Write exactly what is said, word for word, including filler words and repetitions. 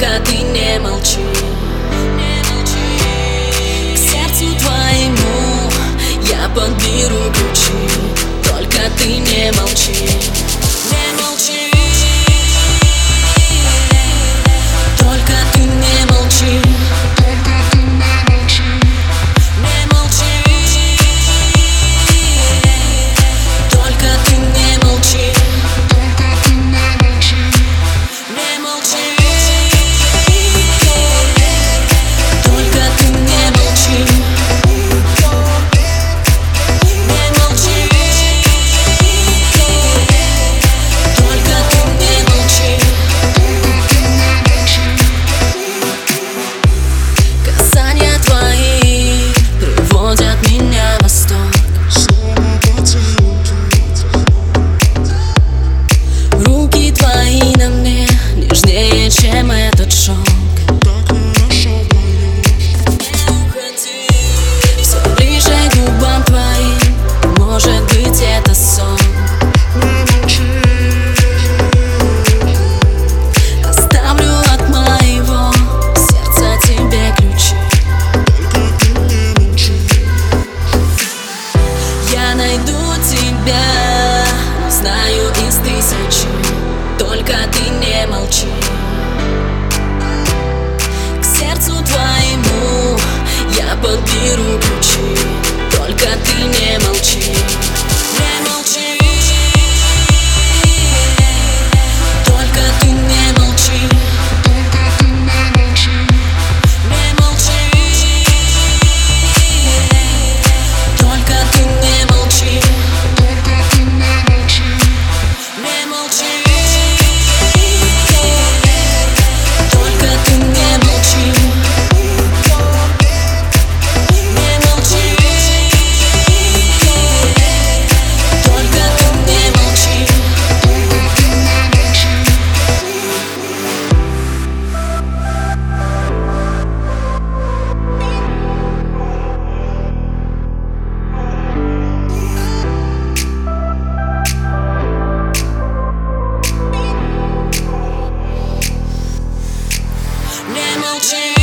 только ты не молчи. К сердцу твоему я подберу ключи, только ты не молчи. Не молчи, только ты не молчи. Чем этот шок? Все ближе к губам твоим, может быть, это сон. Оставлю от моего сердца тебе ключи. Я найду тебя, узнаю из тысячи, только ты не молчи. Твоему я подберу ключи, только ты не молчи. Не молчи, только ты не молчи. Не молчи, только ты не молчи. Не молчи. Не молчи.